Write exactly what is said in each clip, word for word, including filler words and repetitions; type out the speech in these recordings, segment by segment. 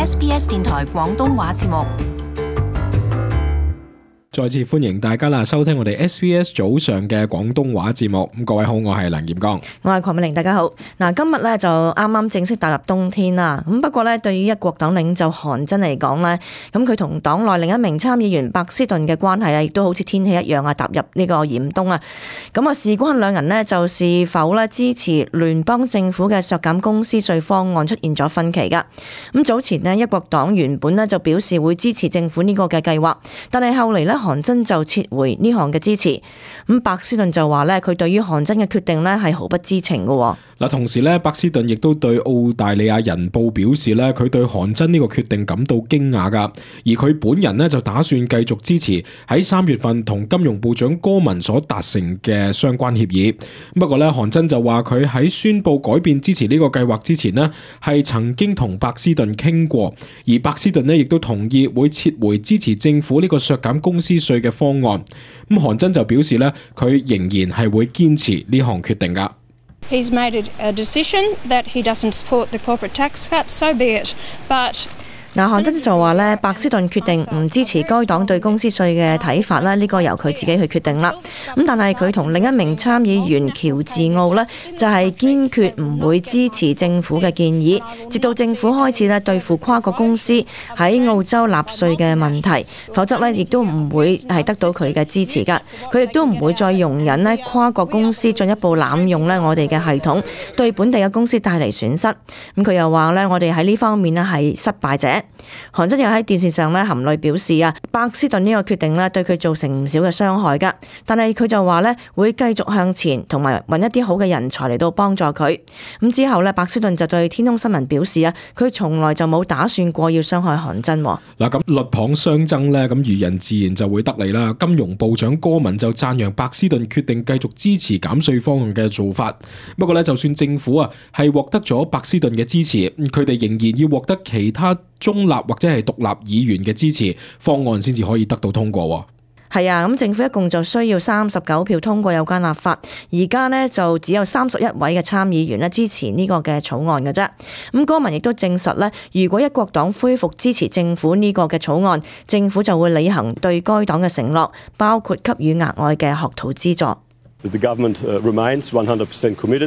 S B S 電台廣東話節目。 再次歡迎大家啦，收聽我哋 S B S 早上嘅廣東話節目。咁各位好，我係梁炎剛， 我係鄺美玲，大家好。嗱，今日咧就啱啱正式踏入冬天啦。咁不過咧，對於一國黨領袖韓真嚟講咧，咁佢同黨內另一名參議員白斯頓嘅關係啊，亦都好似天氣一樣啊，踏入呢個嚴冬啊。咁啊，事關兩人呢，就是否咧支持聯邦政府嘅削減公司稅方案出現咗分歧噶。咁早前呢，一國黨原本呢就表示會支持政府呢個嘅計劃，但係後嚟咧，韓真就撤回呢項嘅支持。咁白斯頓就話咧，佢對於韓真嘅決定咧係毫不知情嘅。 嗱，同時咧，白斯頓亦都對澳大利亞人報表示咧，佢對韓真呢個決定感到驚訝噶，而佢本人呢，就打算繼續支持喺三月份同金融部長戈文所達成嘅相關協議。不過咧，韓真就話佢喺宣布改變支持呢個計劃之前呢，係曾經同白斯頓傾過，而白斯頓呢，亦都同意會撤回支持政府呢個削減公司稅嘅方案。咁韓真就表示咧，佢仍然係會堅持呢項決定噶。 He's made a decision that he doesn't support the corporate tax cut, so be it. But 嗱，韓真就話咧，白斯頓決定唔支持該黨對公司稅嘅睇法啦，呢個由佢自己去決定啦。咁但係佢同另一名參議員喬治奧呢，就係堅決唔會支持政府嘅建議，直到政府開始咧對付跨國公司喺澳洲納稅嘅問題，否則呢亦都唔會係得到佢嘅支持噶。佢亦都唔會再容忍呢跨國公司進一步濫用呢我哋嘅系統，對本地嘅公司帶嚟損失。咁佢又話呢，我哋喺呢方面呢係失敗者。韓真又喺電視上咧含淚表示啊，白斯頓呢個決定咧對佢造成唔少嘅傷害噶，但係佢就話咧會繼續向前，同埋揾一啲好嘅人才嚟到幫助佢。咁之後咧，白斯頓就對天空新聞表示啊，佢從來就冇打算過要傷害韓真。嗱， 咁鷸蚌相爭咧，咁漁人自然就會得利啦。金融部長戈文就讚揚白斯頓決定繼續支持減稅方案嘅做法。不過咧，就算政府啊係獲得咗白斯頓嘅支持，佢哋仍然要獲得其他中立或者係獨立議員嘅支持，方案先至可以得到通過。 係啊，咁政府一共就需要三十九票通過有關立法，而家呢，就只有三十一位嘅參議員咧支持呢個嘅草案嘅啫。咁戈文亦都證實呢，如果一國黨恢復支持政府呢個嘅草案，政府就會履行對該黨嘅承諾，包括給予額外嘅學徒資助。 The government remains one hundred percent committed.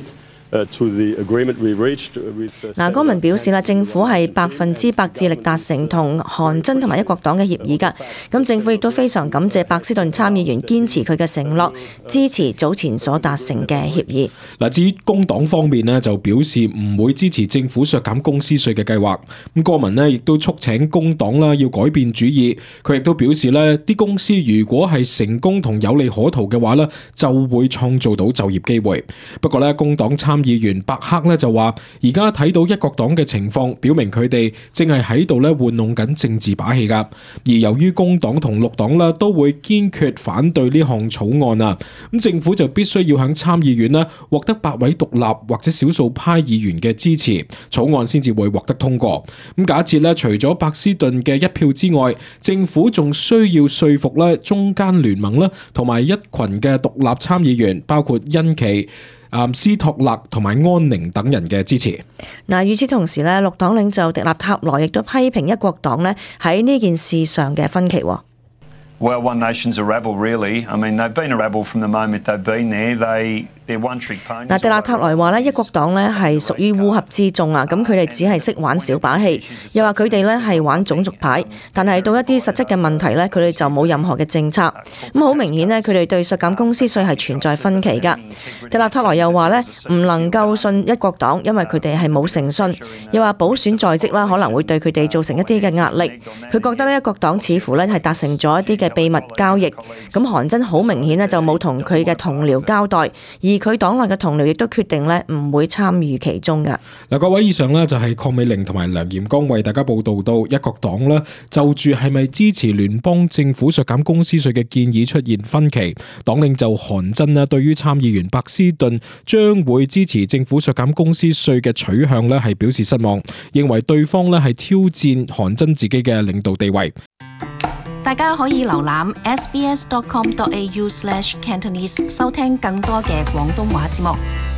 嗱，戈文表示啦，政府係百分之百致力達成同韓真同埋一國黨嘅協議㗎。咁政府亦都非常感謝白斯頓參議員堅持佢嘅承諾，支持早前所達成嘅協議。 嗱，至於工黨方面呢，就表示唔會支持政府削減公司稅嘅計劃。咁戈文呢亦都促請工黨啦要改變主意。佢亦都表示呢啲公司如果係成功同有利可圖嘅話呢，就會創造到就業機會。不過呢，工黨參議員伯克咧就話，而家睇到一國黨嘅情況，表明佢哋正係喺度咧玩弄緊政治把戲噶。而由於工黨同綠黨啦都會堅決反對呢項草案啊，咁政府就必須要響參議院咧獲得八位獨立或者少數派議員嘅支持，草案先至會獲得通過。咁假設咧，除咗白斯頓嘅一票之外，政府仲需要說服咧中間聯盟啦，同埋一群嘅獨立參議員，包括恩奇、斯托勒同埋安寧等人嘅支持。 嗱，與此同時咧，綠黨領袖迪納塔萊亦都批評一國黨咧喺呢件事上嘅分歧。 Well, one nation's a rebel, really. I mean, they've been a rebel from the moment they've been there. They 嗱，迪納塔萊話咧，一國黨咧係屬於烏合之眾啊，咁佢哋只係識玩小把戲，又話佢哋咧係玩種族牌，但係到一啲實質嘅問題咧，佢哋就冇任何嘅政策。咁好明顯咧，佢哋對削減公司稅係存在分歧㗎。迪納塔萊又話咧，唔能夠信一國黨，因為佢哋係冇誠信，又話補選在即啦，可能會對佢哋造成一啲嘅壓力。佢覺得咧，一國黨似乎咧係達成咗一啲嘅秘密交易。咁韓真好明顯咧就冇同佢嘅同僚交代，而佢黨內嘅同僚亦都決定咧唔會參與其中㗎。 嗱，各位，以上咧就係鄺美玲同埋梁炎剛為大家報道到一國黨咧就住係咪支持聯邦政府削減公司稅嘅建議出現分歧。黨領袖韓真咧對於參議員白斯頓將會支持政府削減公司稅嘅取向咧係表示失望，認為對方咧係挑戰韓真自己嘅領導地位。 大家可以瀏覽 s b s dot com dot a u slash cantonese 收聽更多嘅廣東話節目。